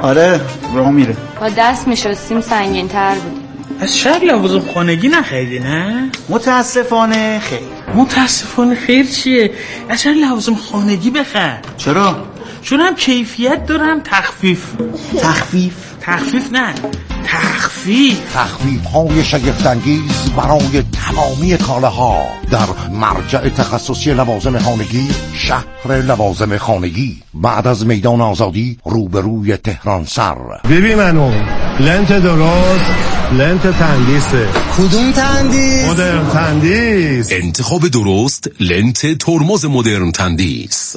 آره راه میره. با دست میشستیم سنگین تر بود. از شهر لوازم خانگی نخریدی نه؟ متاسفانه خیر. متاسفانه خیر چیه؟ از شهر لوازم خانگی بخر. چرا؟ چون هم کیفیت داره هم تخفیف. تخفیف نه، تخفیف‌های شگفت‌انگیز برای تمامی کالاها در مرجع تخصصی لوازم خانگی، شهر لوازم خانگی، بعد از میدان آزادی روبروی تهران سر. ببین منو لنت درست، لنت تندیسه. کدوم تندیس؟ مدرن تندیس. انتخاب درست، لنت ترمز مدرن تندیس.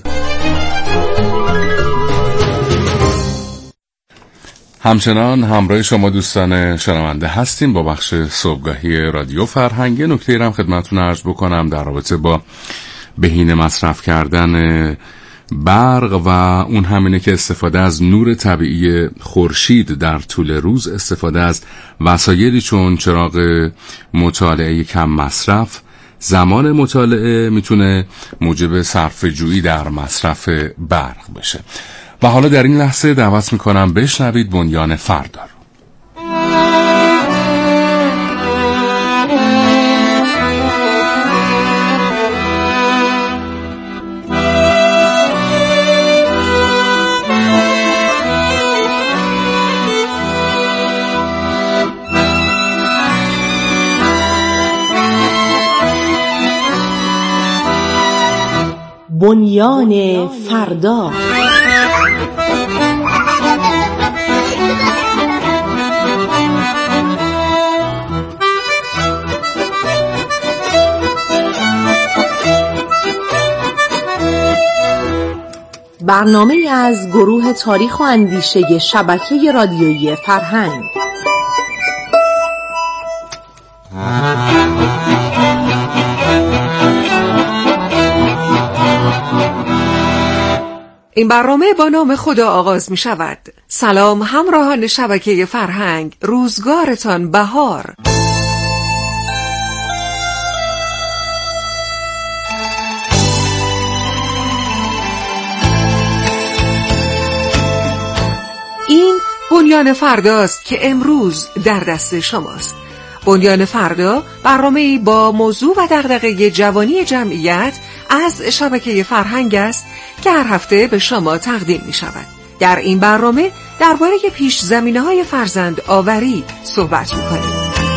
همچنان همراه شما دوستان شنونده هستیم با بخش صبحگاهی رادیو فرهنگ. نکته هم خدمتتون عرض بکنم در رابطه با بهینه مصرف کردن برق و اون همینه که استفاده از نور طبیعی خورشید در طول روز، استفاده از وسایلی چون چراغ مطالعه کم مصرف، زمان مطالعه میتونه موجب صرفه‌جویی در مصرف برق بشه. و حالا در این لحظه دعوت میکنم بشنوید بنیان فردا رو. بنیان فردا. برنامه از گروه تاریخ و اندیشه شبکه رادیویی فرهنگ. این برنامه با نام خدا آغاز می شود. سلام همراهان شبکه فرهنگ، روزگارتان بهار. این بنیان فرداست که امروز در دست شماست. بنیان فردا برنامه‌ای با موضوع و دغدغه جوانی جمعیت از شبکه فرهنگ است که هر هفته به شما تقدیم می شود. در این برنامه درباره پیش زمینه‌های فرزند آوری صحبت می کنیم.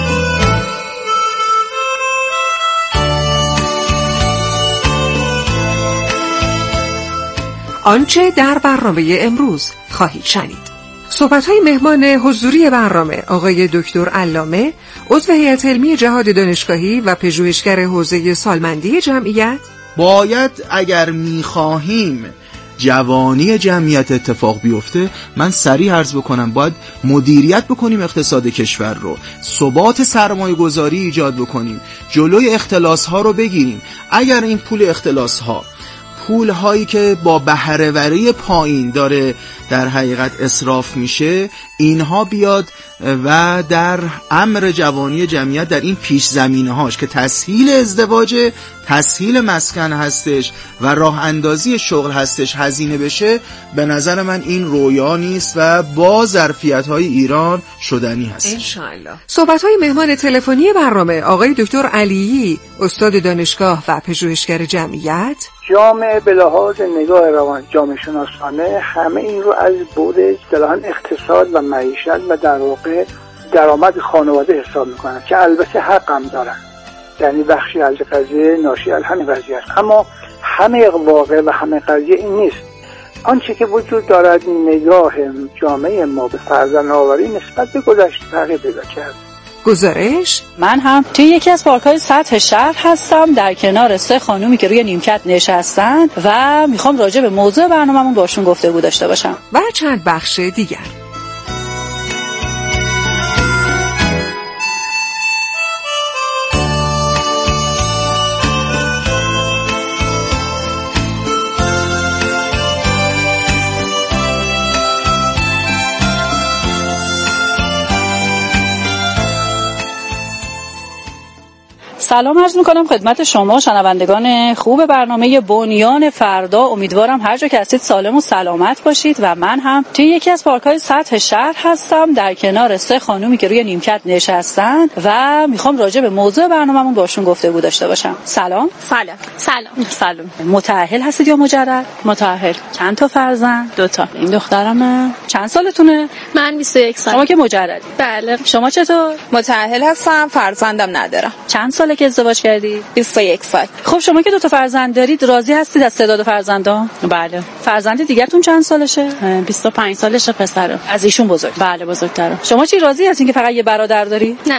آنچه در برنامه امروز خواهید شنید: صحبت‌های مهمان حضوری برنامه آقای دکتر علامه، عضو هیئت علمی جهاد دانشگاهی و پژوهشگر حوزه سالمندی جمعیت. باید اگر می‌خواهیم جوانی جمعیت اتفاق بیفته، من سریع عرض بکنم باید مدیریت بکنیم اقتصاد کشور رو، ثبات سرمایه گذاری ایجاد بکنیم، جلوی اختلاس ها رو بگیریم. اگر این پول اختلاس ها، پول هایی که با بهره‌وری پایین داره در حقیقت اسراف میشه، اینها بیاد و در امر جوانی جمعیت در این پیش زمینه هاش که تسهیل ازدواج، تسهیل مسکن هستش و راه اندازی شغل هستش هزینه بشه، به نظر من این رویا نیست و با ظرفیت های ایران شدنی هست انشاءالله. صحبت های مهمان تلفنی برنامه آقای دکتر علیی، استاد دانشگاه و پژوهشگر جمعیت. جامعه به لحاظ نگاه روان جامعه شناسانه همه این رو از بعد اصطلاحاً اقتصاد و معیشت و در واقع درآمد خانواده حساب میکنن که البته حق هم دارن، یعنی بخشی از قضیه ناشی از همین قضیه است، اما همه واقع و همه قضیه این نیست. آنچه که وجود دارد نگاه جامعه ما به فرزندآوری نسبت به گذشته تغییر پیدا کرد. گزارش: من هم توی یکی از پارک‌های سطح شهر هستم، در کنار 3 خانومی که روی نیمکت نشستن و میخوام راجع به موضوع برنامه‌مون باشون گفتگو داشته باشم و چند بخش دیگر. سلام عرض میکنم خدمت شما شنوندگان خوب برنامه بنیان فردا. امیدوارم هر جا که هستید سالم و سلامت باشید و من هم توی یکی از پارک‌های سطح شهر هستم در کنار 3 خانومی که روی نیمکت نشستن و میخوام راجع به موضوع برنامه‌مون باشون گفتگو داشته باشم. سلام. سلام. متأهل هستید یا مجرد؟ متأهل. چند تا فرزند؟ 2 تا. این دخترمه. چند سالتونه؟ من 21 سال. شما که مجردی؟ بله. شما چطور؟ متأهل هستم، فرزندم ندارم. چند ساله که ازدواج کردی؟ 21 سال. خب شما که 2 تا فرزند دارید راضی هستید از تعداد فرزندان؟ بله. فرزند دیگه‌تون چند سالشه؟ 25 سالشه پسره. از ایشون بزرگ؟ بله بزرگتره. شما چی راضی هستین که فقط یه برادر داری؟ نه.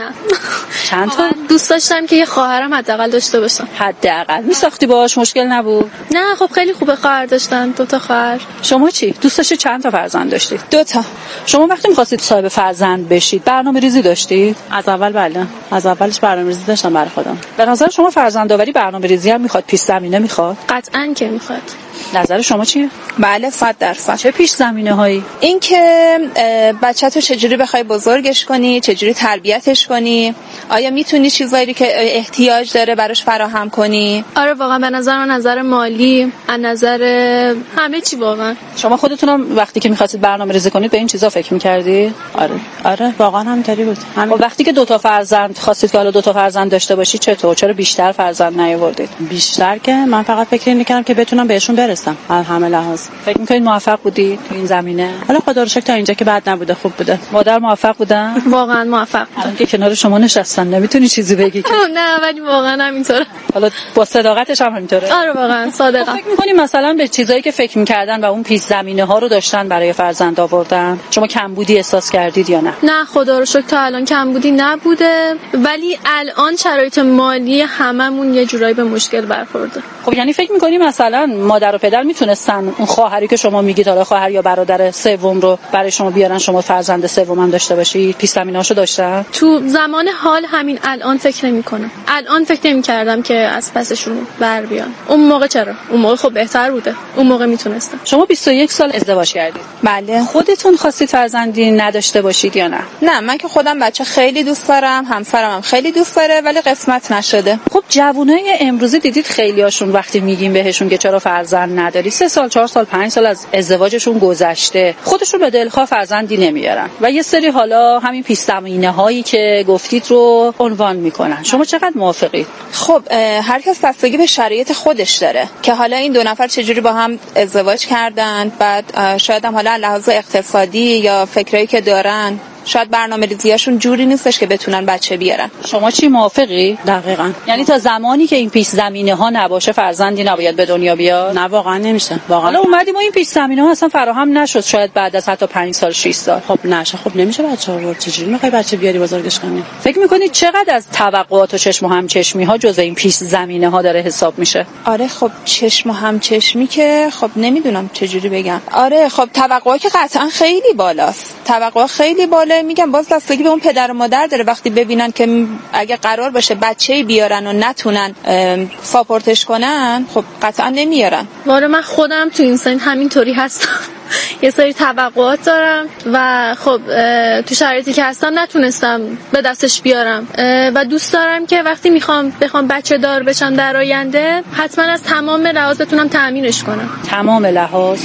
چند تا؟ دوست داشتم که یه خواهرم حداقل داشته باشم. حداقل میساختی باهاش مشکل نبود؟ نه خب خیلی خوبه خواهر داشتن، 2 تا خواهر. شما چی؟ دوست داشتید چند تا فرزند داشتید؟ 2 تا. شما وقتی می‌خواستید صاحب فرزند بشید برنامه‌ریزی داشتید؟ از اول بله. از اولش برنامه‌ریزی داشتم برای خودم. به نظر شما فرزندآوری برنامه‌ریزی هم میخواد، پیش زمینه میخواد؟ قطعاً که میخواد. نظر شما چیه؟ بله 100%. چه پیش زمینه‌هایی؟ این که بچه‌تو چجوری بخوای بزرگش کنی، چجوری تربیتش کنی، آیا میتونی چیزایی که احتیاج داره براش فراهم کنی؟ آره واقعا به نظر من نظر مالی، از نظر همه چی واقعا. شما خودتونم وقتی که می‌خواستید برنامه‌ریزی کنید به این چیزا فکر می‌کردی؟ آره واقعا همینطوری بود. خب وقتی که 2 تا فرزند خواستید که حالا 2 تا فرزند داشته باشید چطور؟ چرا بیشتر فرزند نیاوردید؟ بیشتر که من فقط فکر می‌کردم که بتونم بهشون برسم از همه لحاظ. فکر می‌کنید موفق بودید تو این زمینه؟ حالا خدا رو شکر تا اینجا که بد نبوده، خوب بوده. مادر موفق بودن؟ واقعا موفق. الان که کنار شما نشستن نمیتونی چیزی بگی که نه ولی واقعا همینطوره. حالا با صداقتش هم همینطوره. آره واقعا صادقم. فکر می‌کنی مثلا به چیزایی که فکر می‌کردن و اون پیش زمینه‌ها رو داشتن برای فرزند آوردن شما کمبودی احساس کردید یا نه؟ نه خدا رو شکر تا الان کمبودی نبوده، ولی الان شرایط مالی هممون یه جورایی به مشکل برخورده. خب یعنی فکر می‌کنی مثلا مادر و پدر میتونستن اون خواهری که شما میگید حالا خواهر یا برادر سوم رو برای شما بیارن، شما فرزند سوم هم داشته باشید، پیش زمینه‌اشو داشتن؟ تو زمان حال همین الان فکر نمی‌کنم. الان فکر نمی‌کردم که از پسشون بر بیان. اون موقع چرا؟ اون موقع خب بهتر بوده. اون موقع میتونستم. شما 21 سال ازدواج کردید. بله. خودتون خواستید فرزندی نداشته باشید یا نه؟ نه من که خودم بچه خیلی دوست دارم، همسرم هم خیلی دوست داره، ولی قسمت نشده. خب جوونای امروزی دیدید خیلیاشون وقتی میگیم بهشون که چرا فرزند نداری 3 سال 4 سال 5 سال از ازدواجشون گذشته خودشون به دلخواه فرزندی نمیارن و یه سری حالا همین پیش زمینه‌هایی که گفتید رو عنوان میکنن. شما چقدر موافقید؟ خب هر کس بستگی به شرایط خودش داره که حالا این 2 نفر چجوری با هم ازدواج کردن، بعد شاید هم حالا لحاظ اقتصادی یا فکرایی که دارن شاید برنامه‌ریزیاشون جوری نیستش که بتونن بچه بیارن. شما چی موافقی؟ دقیقاً. یعنی تا زمانی که این پیش زمینه‌ها نباشه فرزندی نباید به دنیا بیاد؟ نه واقعا نمیشه. واقعا. حالا اومدیم و این پیش زمینه‌ها اصلا فراهم نشد، شاید بعد از حتی 5 سال 6 سال. خب نشه. خب نمیشه بچه آورد. چجوری میخوای بچه بیاری بزرگش کنی؟ فکر می‌کنید چقدر از توقعات و چشم و همچشمی‌ها جزء این پیش زمینه‌ها داره حساب میشه؟ آره خب چشم و همچشمی که خب نمیدونم چجوری بگم. آره خب توقعات که قطعا خیلی بالاست. توقع خیلی بالا. میگم باز بستگی به اون پدر و مادر داره. وقتی ببینن که اگه قرار باشه بچه‌ای بیارن و نتونن ساپورتش کنن خب قطعا نمیارن. واره من خودم تو این سن همینطوری هستم. یه سری توقعات دارم و خب تو شرایطی که هستم نتونستم به دستش بیارم و دوست دارم که وقتی بخوام بچه دار بشم در آینده حتما از تمام لحاظ بتونم تأمینش کنم. تمام لحاظ؟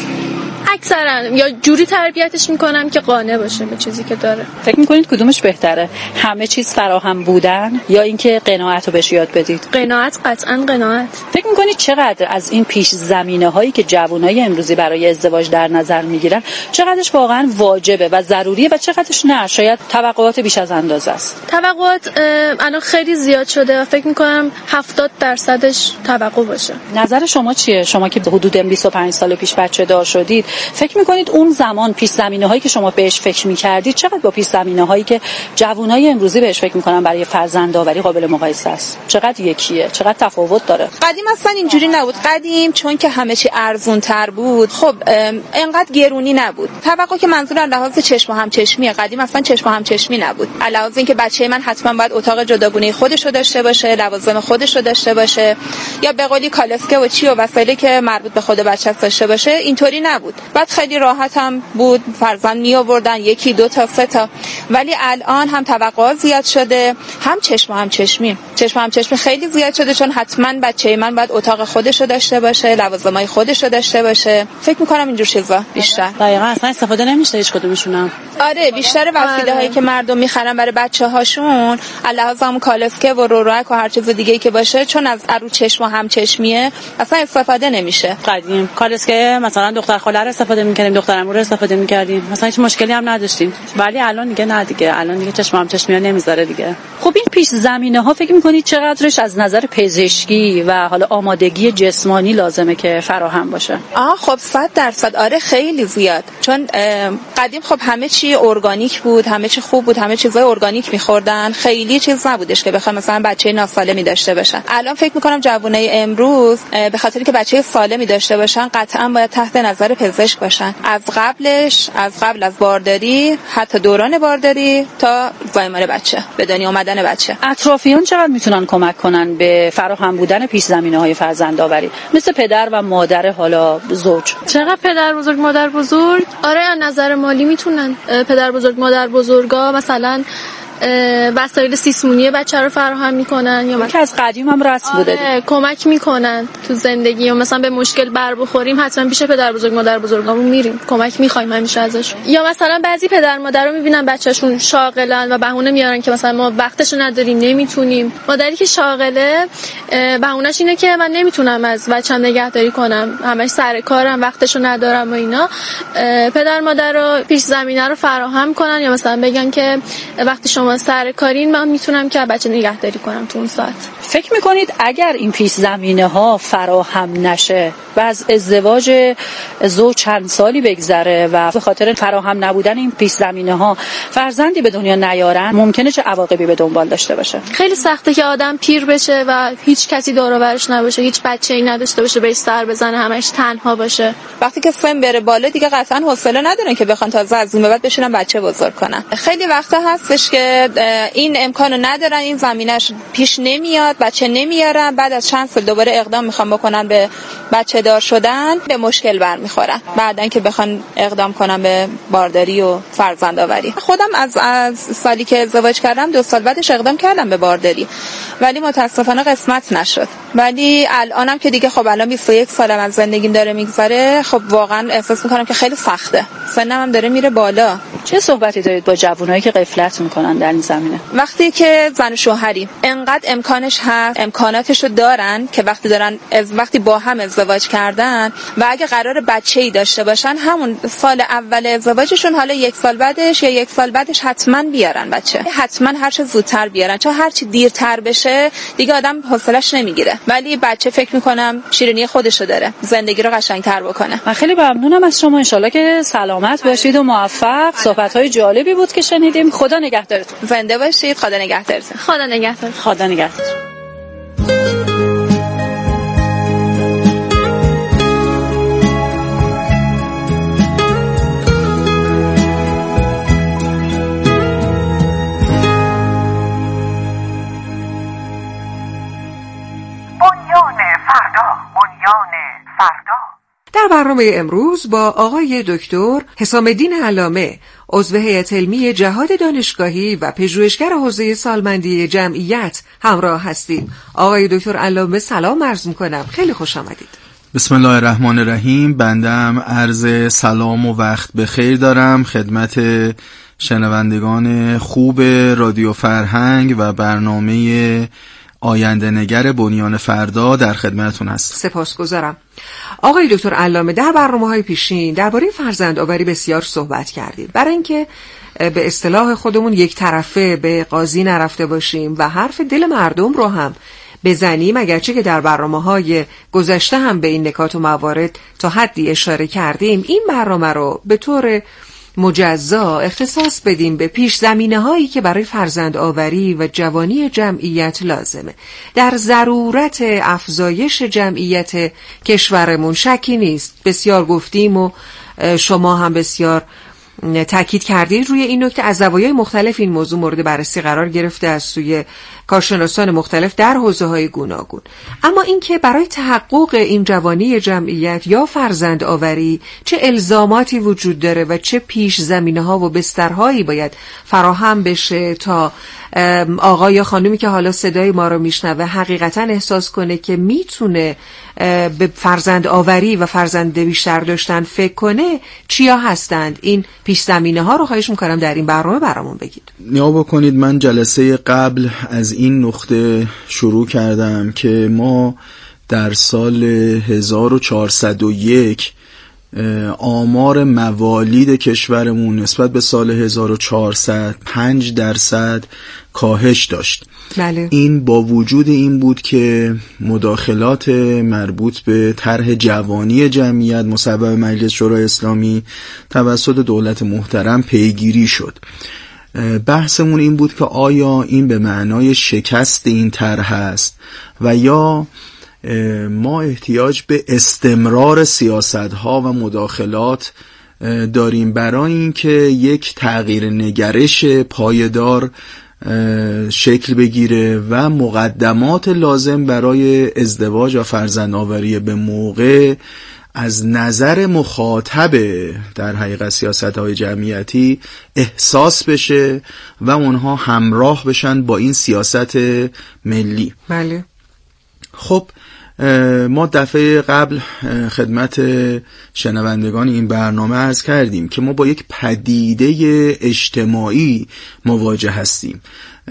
اکثرا یا جوری تربیتش میکنم که قانع باشه به چیزی که داره. فکر میکنید کدومش بهتره؟ همه چیز فراهم بودن یا اینکه قناعت رو بهش یاد بدید؟ قناعت، قطعا قناعت. فکر میکنید چقدر از این پیش زمینه هایی که جوانای امروزی برای ازدواج در نظر میگیرن چقدرش واقعا واجبه و ضروریه و چقدرش نه شاید توقعات بیش از اندازه است؟ توقعات الان خیلی زیاد شده و فکر میکنم 70%ش توقع باشه. نظر شما چیه؟ شما که حدود 25 سال پیش بچه دار شدید فکر میکنید اون زمان پیش زمینه هایی که شما بهش فکر میکردید چقدر با پیش زمینه هایی که جوانای امروزی بهش فکر میکنن برای فرزندآوری قابل مقایسه است؟ چقدر یکیه؟ چقدر تفاوت داره؟ قدیم اصلا اینجوری نبود. قدیم چون که همه چی ارزون تر بود خب اینقدر گرونی نبود. توقع که منظور از لحاظ چشم و همچشمیه. قدیم اصلا چشم و همچشمی نبود. علاوه اینکه بچه من حتما باید اتاق جداگونه خودش رو داشته باشه، لوازم خودش رو داشته باشه یا به قولی کالسکه و چی و وسایلی که مربوط به خود بچه داشته باشه، اینطوری نبود. بعد خیلی راحت هم بود، فرزند می آوردن 1 2 تا 3 تا. ولی الان هم توقعات زیاد شده، هم چشم هم چشمی خیلی زیاد شده، چون حتما بچه من باید اتاق خودشو داشته باشه، لوازمای خودشو داشته باشه. فکر میکنم اینجور چیزا بیشتر دقیقاً اصلا استفاده نمیشه هیچ کدومشون. آره بیشتر وسیله‌هایی که مردم میخرن برای بچه‌هاشون علاوه هم کالسکه و رورک و هر چیز دیگه‌ای که باشه، چون از رو چشم و هم چشمیه اصلا استفاده نمیشه. قدیم کالسکه مثلا دختر خاله رو استفاده می‌کردیم، دخترمو رو استفاده می‌کردیم، مثلا هیچ مشکلی هم نداشتیم. ولی الان دیگه نه دیگه، الان دیگه چشم هم چشمیه نمیذاره دیگه. خب این پیش زمینه‌ها فکر می‌کنید چقدرش از نظر پزشکی و حالا آمادگی جسمانی لازمه که فراهم باشه؟ خب 100%. آره خیلی زیاد، چون قدیم خب همه چی ارگانیک بود، همه چی خوب بود، همه چیزای ارگانیک می‌خوردن، خیلی چیز نبودش که بخوام مثلا بچه ناسالمی داشته باشن. الان فکر می‌کنم جوانای امروز به خاطر که بچه سالمی داشته باشن قطعاً باید تحت نظر پزشک باشن، از قبل از بارداری، حتی دوران بارداری تا زایمان بچه، به دنیا اومدن بچه. اطرافیان چقدر میتونن کمک کنن به فراهم بودن پیش زمینه‌های فرزندآوری، مثل پدر و مادر حالا زوج؟ چقدر پدر بزرگ مادر بزرگ؟ آره از نظر مالی میتونن پدر بزرگ مادر بزرگا مثلا وسایل سیسمونی بچه رو فراهم میکنن، یا که از قدیم هم رسم بوده کمک میکنن تو زندگی، یا مثلا به مشکل بر بخوریم حتما پیش پدر بزرگ مادر بزرگامون میریم، کمک میخوایم همیشه ازش. یا مثلا بعضی پدر مادر رو میبینن بچه‌شون شاغلن و بهونه میارن که مثلا ما وقتشو نداریم نمیتونیم. مادری که شاغله بهونهش اینه که من نمیتونم از بچه‌م نگهداری کنم، همش سر کارم، وقتشو ندارم و اینا. پدر مادر رو پیش زمینه رو فراهم کنن، یا مثلا بگن که وقتی شما سر کارین من میتونم که بچه نگهداری کنم تو اون ساعت. فکر میکنید اگر این پیش زمینه ها فراهم نشه و از ازدواج زوج چند سالی بگذره و به خاطر فراهم نبودن این پیش زمینه ها فرزندی به دنیا نیارن، ممکنه چه عواقبی به دنبال داشته باشه؟ خیلی سخته که آدم پیر بشه و هیچ کسی دور و برش نباشه، هیچ بچه‌ای نداشته باشه بهش سر بزنه، همش تنها باشه. وقتی که سن بره بالا دیگه قطعا حوصله ندارن که بخوان تازه از این به بعد بشینن بچه بزرگ کنن. خیلی وقتا هستش که این امکانو ندارن، این زمینش پیش نمیاد، بچه نمیارن، بعد از چند سال دوباره اقدام میخوان بکنن به بچه دار شدن، به مشکل برمیخورن بعدن که بخوان اقدام کنن به بارداری و فرزندآوری. خودم از سالی که ازدواج کردم 2 سال بعدش اقدام کردم به بارداری، ولی متاسفانه قسمت نشد. ولی الانم که دیگه خب الان 21 سالم از زندگیم داره میگذره، خب واقعا احساس میکنم که خیلی سخته، سنم هم داره میره بالا. چه صحبتی دارید با جوانایی که غفلت میکنن در این زمینه؟ وقتی که زن و شوهری انقدر امکانش هست، امکاناتشو دارن که وقتی با هم ازدواج کردن و اگه قرار بچه‌ای داشته باشن، همون سال اول ازدواجشون حالا 1 سال بعدش یا 1 سال بعدش حتما بیارن بچه، حتما هر چه زودتر بیارن، چون هر چی دیرتر بشه دیگه آدم حوصله‌اش نمیگیره. ولی بچه فکر میکنم شیرینی خودشو داره، زندگی رو قشنگ‌تر بکنه. من خیلی ممنونم از شما، ان شاءالله که سلامت باشید و موفق. صحبت‌های جالبی بود که شنیدیم. خدا نگهدارتون. زنده باشید. خدا نگهدارتون. خدا نگهدار. خدا نگهدار. در برنامه امروز با آقای دکتر حسام الدین علامه، عضو هیئت علمی جهاد دانشگاهی و پژوهشگر حوزه سالمندی جمعیت همراه هستیم. آقای دکتر علامه سلام عرض می‌کنم، خیلی خوش آمدید. بسم الله الرحمن الرحیم. بندم عرض سلام و وقت بخیر دارم خدمت شنوندگان خوب رادیو فرهنگ و برنامه آینده نگر بنیان فردا در خدمتتون هست. سپاسگزارم. آقای دکتر علامه، در برنامه‌های پیشین درباره فرزندآوری بسیار صحبت کردید، برای اینکه به اصطلاح خودمون یک طرفه به قاضی نرفته باشیم و حرف دل مردم رو هم بزنیم، اگرچه که در برنامه‌های گذشته هم به این نکات و موارد تا حدی اشاره کردیم، این برنامه رو به طور مجزا اختصاص بدیم به پیش زمینه هایی که برای فرزند آوری و جوانی جمعیت لازمه. در ضرورت افزایش جمعیت کشورمون شکی نیست، بسیار گفتیم و شما هم بسیار تاکید کردید روی این نکته. از زوایای مختلف این موضوع مورد بررسی قرار گرفته از سوی کارشناسان مختلف در حوزه‌های گوناگون. اما اینکه برای تحقق این جوانی جمعیت یا فرزند آوری چه الزاماتی وجود داره و چه پیش زمینه‌ها و بسترهایی باید فراهم بشه تا آقا یا خانومی که حالا صدای ما رو میشنوه حقیقتاً احساس کنه که میتونه به فرزند آوری و فرزند بیشتر داشتن فکر کنه، چیا هستند این پیش زمینه ها رو؟ خواهش میکنم در این برنامه برامون بگید. نیا بکنید من جلسه قبل از این نقطه شروع کردم که ما در سال 1401 آمار موالید کشورمون نسبت به سال 1400 5% کاهش داشت. بله. این با وجود این بود که مداخلات مربوط به طرح جوانی جمعیت مصوب مجلس شورای اسلامی توسط دولت محترم پیگیری شد. بحثمون این بود که آیا این به معنای شکست این طرح است و یا ما احتیاج به استمرار سیاست‌ها و مداخلات داریم برای اینکه یک تغییر نگرش پایدار شکل بگیره و مقدمات لازم برای ازدواج و فرزندآوری به موقع از نظر مخاطب در حقیقت سیاست‌های جمعیتی احساس بشه و اونها همراه بشن با این سیاست ملی. بله. خب ما دفعه قبل خدمت شنوندگان این برنامه عرض کردیم که ما با یک پدیده اجتماعی مواجه هستیم.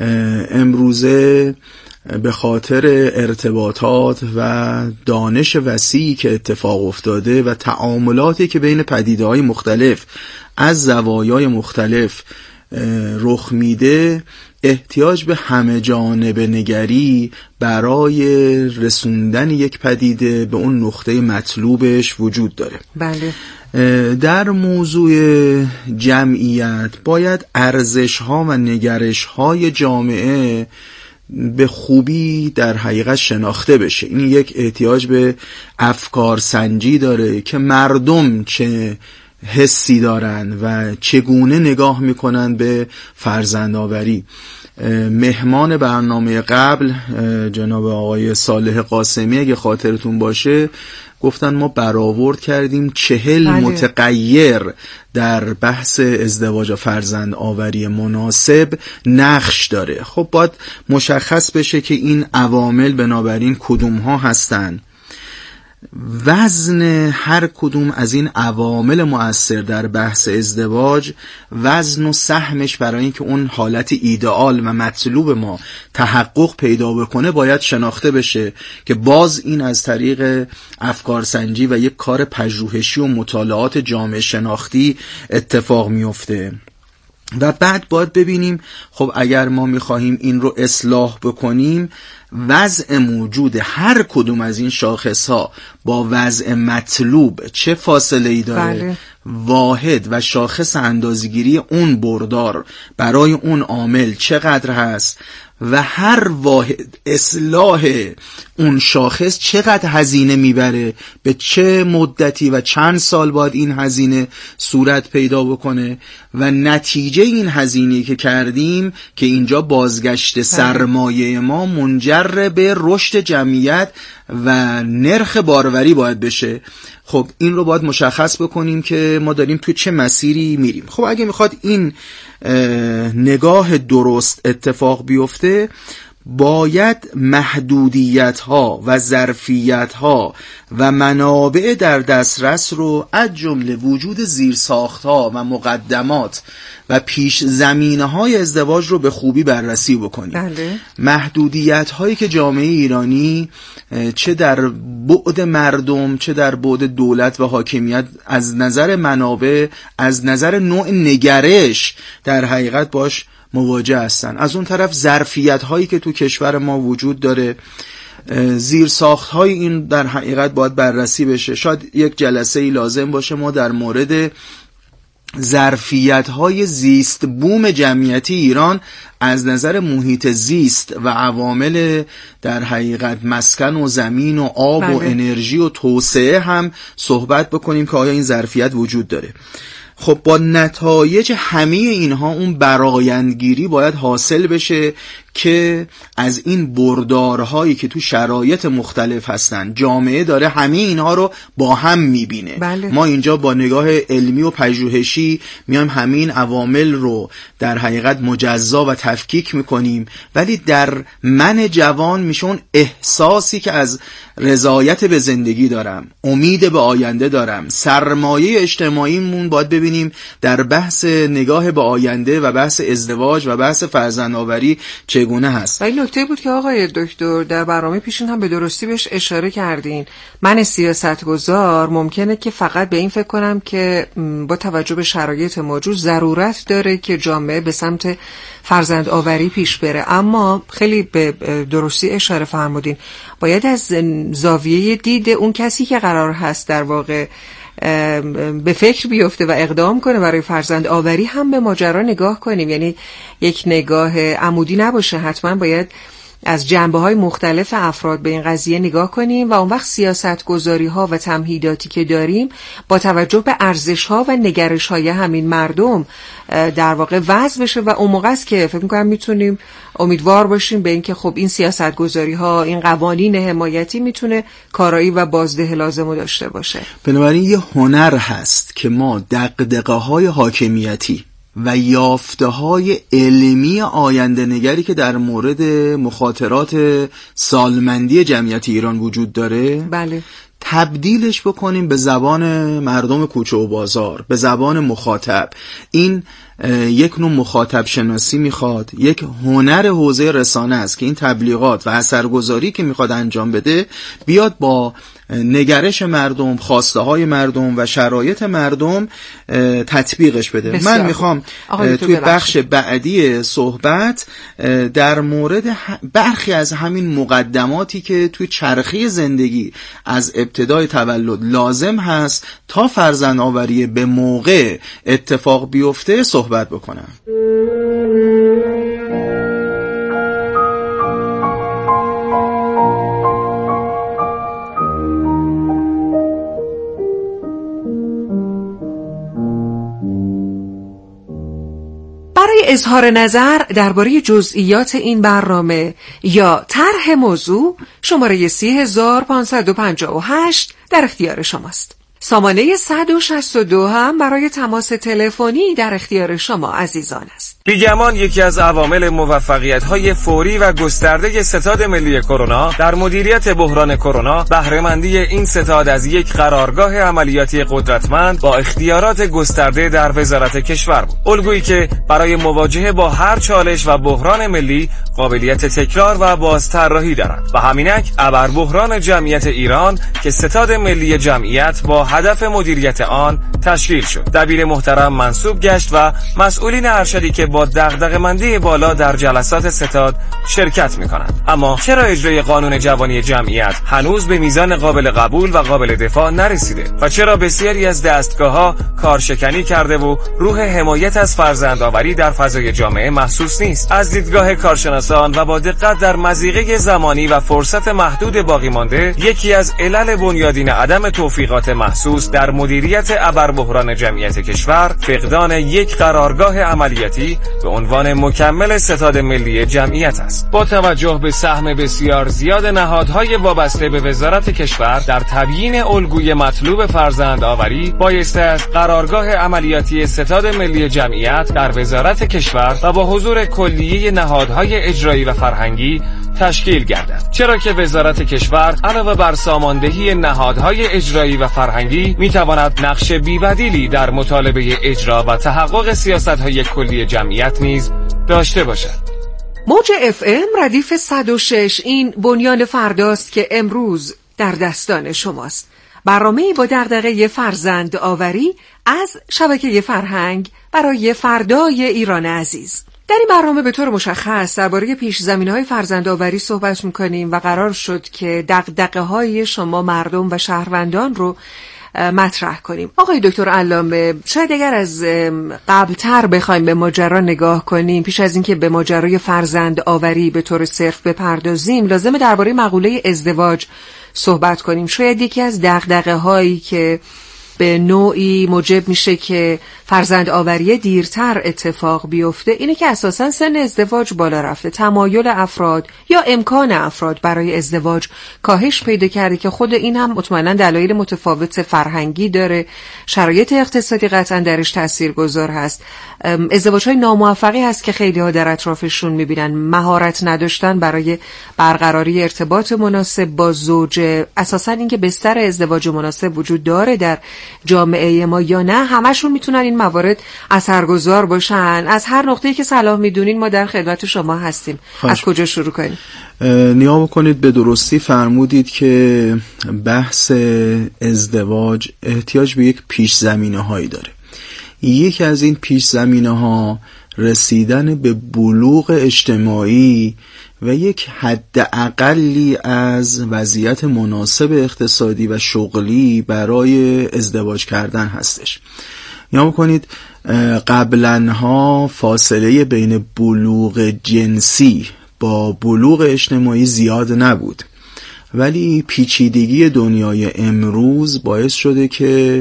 امروزه به خاطر ارتباطات و دانش وسیعی که اتفاق افتاده و تعاملاتی که بین پدیده‌های مختلف از زوایای مختلف رخ میده، احتیاج به همه جانبه نگری برای رسوندن یک پدیده به اون نقطه مطلوبش وجود داره. بله. در موضوع جمعیت باید ارزش‌ها و نگرش‌های جامعه به خوبی در حقیقت شناخته بشه. این یک احتیاج به افکار سنجی داره که مردم چه حسی دارن و چگونه نگاه میکنن به فرزندآوری. مهمان برنامه قبل جناب آقای صالح قاسمی اگه خاطرتون باشه گفتن ما برآورد کردیم 40 متغیر در بحث ازدواج و فرزندآوری مناسب نقش داره. خب باید مشخص بشه که این عوامل بنابراین کدوم ها هستن. وزن هر کدوم از این عوامل مؤثر در بحث ازدواج، وزن و سهمش برای اینکه اون حالت ایدئال و مطلوب ما تحقق پیدا بکنه باید شناخته بشه که باز این از طریق افکار سنجی و یک کار پژوهشی و مطالعات جامعه شناختی اتفاق میفته. و بعد باید ببینیم خب اگر ما میخواهیم این رو اصلاح بکنیم، وضع موجود هر کدوم از این شاخص ها با وضع مطلوب چه فاصله ای داره. بله. واحد و شاخص اندازه‌گیری اون بردار برای اون عامل چقدر هست و هر واحد اصلاح اون شاخص چقدر هزینه میبره، به چه مدتی و چند سال باید این هزینه صورت پیدا بکنه و نتیجه این هزینه‌ای که کردیم که اینجا بازگشت سرمایه ما منجر به رشد جمعیت و نرخ باروری باید بشه. خب این رو باید مشخص بکنیم که ما داریم تو چه مسیری میریم. خب اگه میخواد این نگاه درست اتفاق بیفته، باید محدودیت ها و ظرفیت ها و منابع در دسترس رو از جمله وجود زیرساخت ها و مقدمات و پیش زمینه های ازدواج رو به خوبی بررسی بکنیم. بله. محدودیت هایی که جامعه ایرانی چه در بعد مردم چه در بعد دولت و حاکمیت از نظر منابع، از نظر نوع نگرش در حقیقت باش مواجه هستن. از اون طرف ظرفیت هایی که تو کشور ما وجود داره، زیرساخت های این در حقیقت باید بررسی بشه. شاید یک جلسه ای لازم باشه ما در مورد ظرفیت های زیست بوم جمعیتی ایران از نظر محیط زیست و عوامل در حقیقت مسکن و زمین و آب و انرژی و توسعه هم صحبت بکنیم که آیا این ظرفیت وجود داره. خب با نتایج همه اینها اون برآیندگیری باید حاصل بشه که از این بردارهایی که تو شرایط مختلف هستن جامعه داره همه اینها رو با هم میبینه. بله. ما اینجا با نگاه علمی و پژوهشی میایم همه این عوامل رو در حقیقت مجزا و تفکیک میکنیم، ولی در من جوان میشه اون احساسی که از رضایت به زندگی دارم، امید به آینده دارم، سرمایه اجتماعیمون باید ببینیم در بحث نگاه به آینده و بحث ازدواج و بحث فرزندآوری چگونه هست. و این نکته بود که آقای دکتر در برنامه پیشین هم به درستی بهش اشاره کردین. من سیاستگزار ممکنه که فقط به این فکر کنم که با توجه به شرایط موجود ضرورت داره که جامعه به سمت فرزندآوری پیش بره، اما خیلی به درستی اشاره فرمودین باید از زاویه دید اون کسی که قرار هست در واقع به فکر بیفته و اقدام کنه برای فرزند آوری هم به ماجرا نگاه کنیم. یعنی یک نگاه عمودی نباشه، حتما باید از جنبه‌های مختلف افراد به این قضیه نگاه کنیم و اون وقت سیاست‌گذاری‌ها و تمهیداتی که داریم با توجه به ارزش‌ها و نگرش‌های همین مردم در واقع وضع بشه و اون موقع است که فکر می‌کنم میتونیم امیدوار باشیم به اینکه خب این سیاست‌گذاری‌ها، این قوانین حمایتی میتونه کارایی و بازده لازمو داشته باشه. بنابراین یه هنر هست که ما دغدغه‌های حاکمیتی و یافته‌های علمی آینده نگری که در مورد مخاطرات سالمندی جمعیت ایران وجود داره، بله، تبدیلش بکنیم به زبان مردم کوچه و بازار، به زبان مخاطب. این یک نوع مخاطب شناسی میخواد، یک هنر حوزه رسانه است که این تبلیغات و اثرگذاری که میخواد انجام بده بیاد با نگرش مردم، خواسته های مردم و شرایط مردم تطبیقش بده. بسیار. من میخوام توی بخش بعدی صحبت در مورد برخی از همین مقدماتی که توی چرخه زندگی از ابتدای تولد لازم هست تا فرزند آوری به موقع اتفاق بیفته صحبت بکنم. برای اظهار نظر درباره جزئیات این برنامه یا طرح موضوع شماره 3558 در اختیار شماست. سامانه 162 هم برای تماس تلفنی در اختیار شما عزیزان است. بیگمان یکی از عوامل موفقیت‌های فوری و گسترده ستاد ملی کرونا در مدیریت بحران کرونا بهره‌مندی این ستاد از یک قرارگاه عملیاتی قدرتمند با اختیارات گسترده در وزارت کشور بود. الگویی که برای مواجهه با هر چالش و بحران ملی قابلیت تکرار و بازطراحی دارد و همینک ابر بحران جمعیت ایران که ستاد ملی جمعیت با هدف مدیریت آن تشکیل شد. دبیر محترم منصوب گشت و مسئولین ارشدی که با دغدغه‌مندی بالا در جلسات ستاد شرکت می‌کنند. اما چرا اجرای قانون جوانی جمعیت هنوز به میزان قابل قبول و قابل دفاع نرسیده و چرا بسیاری از دستگاه‌ها کارشکنی کرده و روح حمایت از فرزندآوری در فضای جامعه محسوس نیست؟ از دیدگاه کارشناسان و با دقت در مضیقه زمانی و فرصت محدود باقی مانده، یکی از علل بنیادین عدم توفیقات محسوس در مدیریت ابر بحران جمعیت کشور فقدان یک قرارگاه عملیاتی به عنوان مکمل ستاد ملی جمعیت است. با توجه به سهم بسیار زیاد نهادهای وابسته به وزارت کشور در تبیین الگوی مطلوب فرزندآوری، بایسته است قرارگاه عملیاتی ستاد ملی جمعیت در وزارت کشور و با حضور کلیه نهادهای اجرایی و فرهنگی تشکیل گردد. چرا که وزارت کشور علاوه بر ساماندهی نهادهای اجرایی و فرهنگی میتواند نقش بی‌بدیلی در مطالبه اجرا و تحقق سیاست‌های کلی جمعیت نیز داشته باشد. موج FM ردیف 106 این بنیان فرداست که امروز در دستان شماست. برنامه‌ای با دغدغه فرزند آوری از شبکه فرهنگ برای فردای ایران عزیز. در این برنامه به طور مشخص درباره پیش زمینه‌های فرزندآوری صحبت می‌کنیم و قرار شد که دغدغه‌های شما مردم و شهروندان رو مطرح کنیم. آقای دکتر علامه، شاید اگر از قبلتر بخوایم به ماجرا نگاه کنیم، پیش از اینکه به ماجرای فرزندآوری به طور صرف بپردازیم، لازمه درباره مقوله ازدواج صحبت کنیم. شاید یکی از دغدغه‌هایی که به نوعی موجب میشه که فرزند آوری دیرتر اتفاق بیفته اینه که اساساً سن ازدواج بالا رفته، تمایل افراد یا امکان افراد برای ازدواج کاهش پیدا کرده که خود این هم مطمئناً دلایل متفاوت فرهنگی داره، شرایط اقتصادی قطعاً درش تاثیرگذار هست. ازدواج‌های ناموفقی هست که خیلی‌ها در اطرافشون می‌بینن، مهارت نداشتن برای برقراری ارتباط مناسب با زوج، اساساً اینکه بستر ازدواج مناسب وجود داره در جامعه ما یا نه، همشون میتونن این موارد اثرگذار باشن. از هر نقطه‌ای که صلاح میدونین ما در خدمت شما هستیم. از کجا شروع کنیم؟ نیا بکنید، به درستی فرمودید که بحث ازدواج احتیاج به یک پیش زمینه هایی داره. یکی از این پیش زمینه ها رسیدن به بلوغ اجتماعی و یک حد اقلی از وضعیت مناسب اقتصادی و شغلی برای ازدواج کردن هستش. یا بکنید قبلنها فاصله بین بلوغ جنسی با بلوغ اجتماعی زیاد نبود، ولی پیچیدگی دنیای امروز باعث شده که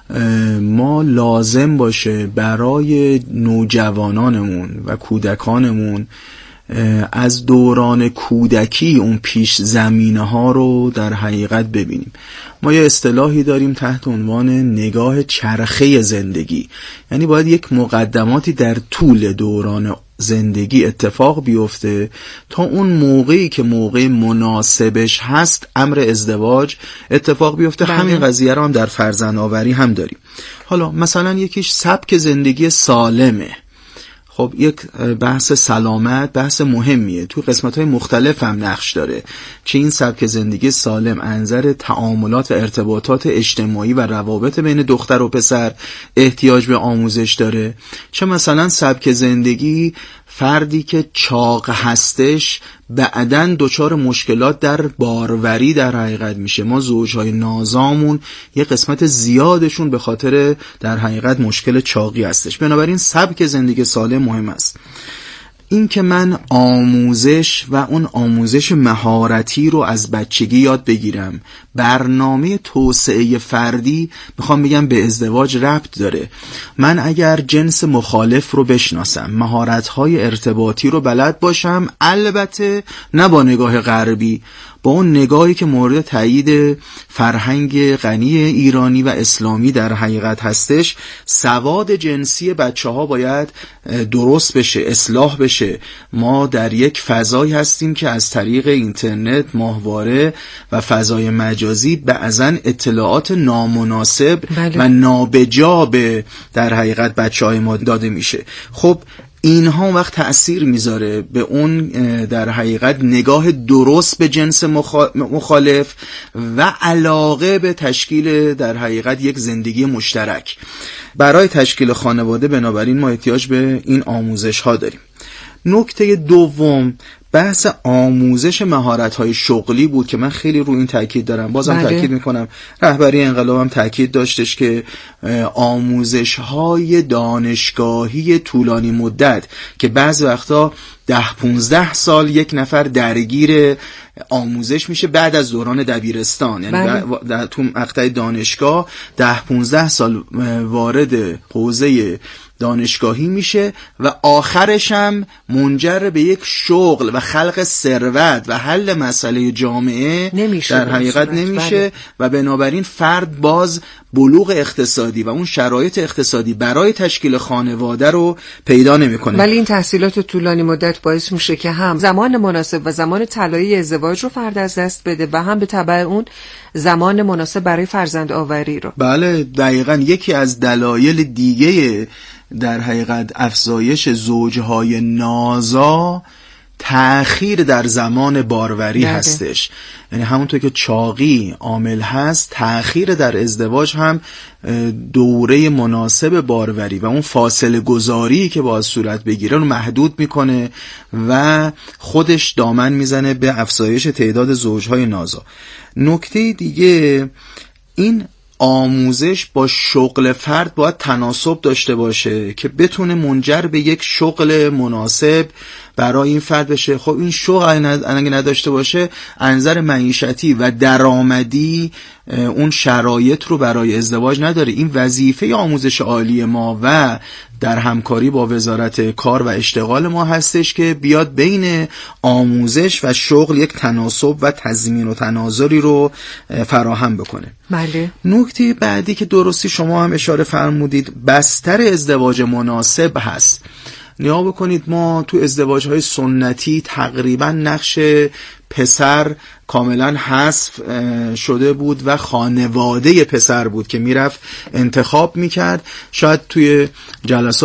ما لازم باشه برای نوجوانانمون و کودکانمون از دوران کودکی اون پیش زمینه ها رو در حقیقت ببینیم. ما یه اصطلاحی داریم تحت عنوان نگاه چرخه زندگی، یعنی باید یک مقدماتی در طول دوران زندگی اتفاق بیفته تا اون موقعی که موقع مناسبش هست امر ازدواج اتفاق بیفته. همین قضیه رو هم در فرزندآوری هم داریم. حالا مثلا یکیش سبک زندگی سالمه. خب یک بحث سلامت بحث مهمیه، تو قسمت‌های مختلف هم نقش داره که این سبک زندگی سالم انظر تعاملات و ارتباطات اجتماعی و روابط بین دختر و پسر احتیاج به آموزش داره، چه مثلا سبک زندگی فردی که چاق هستش بعدن دچار مشکلات در باروری در حقیقت میشه. ما زوجهای نازامون یه قسمت زیادشون به خاطر در حقیقت مشکل چاقی هستش. بنابراین سبک زندگی سالم مهم است. این که من آموزش و اون آموزش مهارتی رو از بچگی یاد بگیرم، برنامه توسعه فردی میخوام بگم به ازدواج ربط داره. من اگر جنس مخالف رو بشناسم، مهارت‌های ارتباطی رو بلد باشم، البته نه با نگاه غربی، با اون نگاهی که مورد تایید فرهنگ غنی ایرانی و اسلامی در حقیقت هستش، سواد جنسی بچه ها باید درست بشه، اصلاح بشه. ما در یک فضایی هستیم که از طریق اینترنت، ماهواره و فضای مجازی بعضن اطلاعات نامناسب و نابجا به در حقیقت بچه های ما داده میشه. خب اینها وقت تأثیر میذاره به اون در حقیقت نگاه درست به جنس مخالف و علاقه به تشکیل در حقیقت یک زندگی مشترک. برای تشکیل خانواده بنابراین ما احتیاج به این آموزش ها داریم. نکته دوم بحث آموزش مهارت‌های شغلی بود که من خیلی رو این تاکید دارم، بازم تاکید میکنم. رهبری انقلاب هم تاکید داشتش که آموزش‌های دانشگاهی طولانی مدت که بعضی وقتا 10-15 سال یک نفر درگیر آموزش میشه بعد از دوران دبیرستان، یعنی تو مقطع دانشگاه 10-15 سال وارد حوزه دانشگاهی میشه و آخرش هم منجر به یک شغل و خلق ثروت و حل مسئله جامعه در حقیقت نمیشه و بنابراین فرد باز بلوغ اقتصادی و اون شرایط اقتصادی برای تشکیل خانواده رو پیدا نمیکنه. ولی این تحصیلات طولانی مدت باعث میشه که هم زمان مناسب و زمان طلایی ازدواج رو فرد از دست بده و هم به تبع اون زمان مناسب برای فرزند آوری رو. بله دقیقاً. یکی از دلایل دیگه در حقیقت افزایش زوجهای نازا تأخیر در زمان باروری هستش. یعنی همونطور که چاقی عامل هست، تأخیر در ازدواج هم دوره مناسب باروری و اون فاصله گذاری که باید صورت بگیره رو محدود میکنه و خودش دامن میزنه به افزایش تعداد زوجهای نازا. نکته دیگه، این آموزش با شغل فرد باید تناسب داشته باشه که بتونه منجر به یک شغل مناسب برای این فرد بشه. خب این شغل اگه نداشته باشه از نظر معیشتی و درآمدی اون شرایط رو برای ازدواج نداره. این وظیفه آموزش عالی ما و در همکاری با وزارت کار و اشتغال ما هستش که بیاد بین آموزش و شغل یک تناسب و تضمین و تناظری رو فراهم بکنه. بله. نکته بعدی که درستی شما هم اشاره فرمودید، بستر ازدواج مناسب هست. نیا بکنید ما تو ازدواج‌های سنتی تقریبا نقش پسر کاملا حذف شده بود و خانواده پسر بود که میرفت انتخاب میکرد. شاید توی جلسات